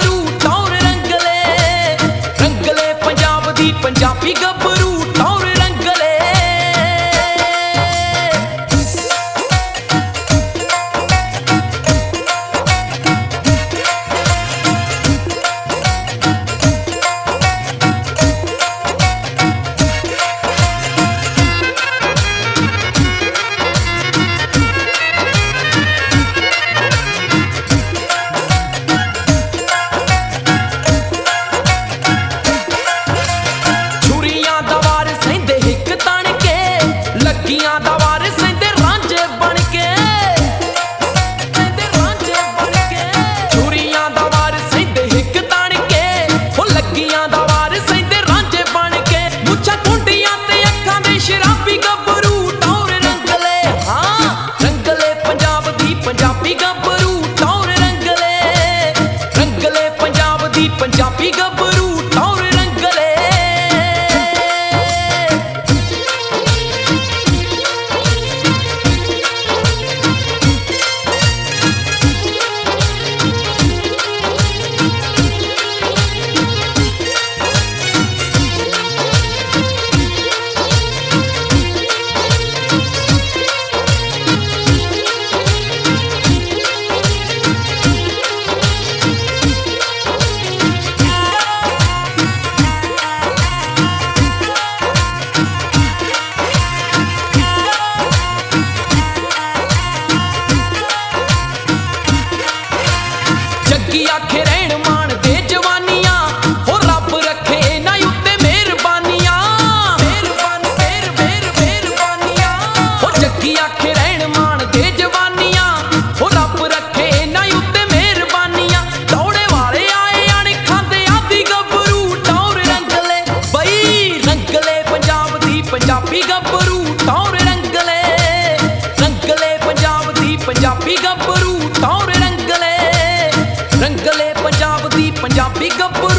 ਗੱਭਰੂ ਟੌਰ ਰੰਗਲੇ, ਰੰਗਲੇ ਪੰਜਾਬ ਦੀ ਪੰਜਾਬੀ ਗੱਭਰੂ ਟੌਰ ਰੰਗਲੇ। ਲੱਗੀਆਂ ਦਾ ਵਾਰ ਸਹਿੰਦੇ ਰਾਂਝੇ ਬਣ ਕੇ, ਸਹਿੰਦੇ ਰਾਂਝੇ ਬਣ ਕੇ। ਛੁਰੀਆਂ ਦਾ ਵਾਰ ਸਹਿੰਦੇ ਹਿੱਕ ਤਣ ਕੇ, ਉਹ ਲੱਗੀਆਂ ਦਾ ਵਾਰ ਸਹਿੰਦੇ ਰਾਂਝੇ ਬਣ ਕੇ। ਮੁੱਛਾਂ ਕੁੰਡੀਆਂ ਤੇ ਅੱਖਾਂ ਦੇ ਸ਼ਰਾਬੀ ਗੱਭਰੂ ਟੌਰ ਰੰਗਲੇ। ਹਾਂ ਰੰਗਲੇ ਪੰਜਾਬ ਦੀ ਪੰਜਾਬੀ ਗੱਭਰੂ ਟੌਰ ਰੰਗਲੇ, ਰੰਗਲੇ ਪੰਜਾਬ ਦੀ ਪੰਜਾਬੀ ਗੱਭਰੂ ਟੌਰ ਰੰਗਲੇ। ਜੱਗੀ ਆਖੇ ਰਹਿਣ ਮਾਣ ਦੇ ਜਵਾਨੀਆਂ, ਹੋ ਰੱਬ ਰੱਖੇ ਇਹਨਾਂ ਉੱਤੇ ਮਿਹਰਬਾਨੀਆਂ, ਮਿਹਰਬਾਨੀਆਂ। ਹੋ ਜੱਗੀ ਆਖੇ ਰਹਿਣ ਮਾਣ ਦੇ ਜਵਾਨੀਆਂ, ਹੋ ਰੱਬ ਰੱਖੇ ਇਹਨਾਂ ਉੱਤੇ ਮਿਹਰਬਾਨੀਆਂ। ਦੌੜੇ ਵਾਲੇ ਆਏ ਅਣਖਾਂ ਦੇ ਆਦੀ ਗੱਭਰੂ ਟੌਰ ਰੰਗਲੇ। ਬਈ ਰੰਗਲੇ ਪੰਜਾਬ ਦੀ ਪੰਜਾਬੀ ਗੱਭਰੂ ਟੌਰ ਰੰਗਲੇ, ਰੰਗਲੇ ਪੰਜਾਬ ਦੀ ਪੰਜਾਬੀ ਗੱਭਰੂ ਟੌਰ ਰੰਗਲੇ, ਰੰਗਲੇ ਪੰਜਾਬ ਦੀ ਪੰਜਾਬੀ ਗੱਭਰੂ।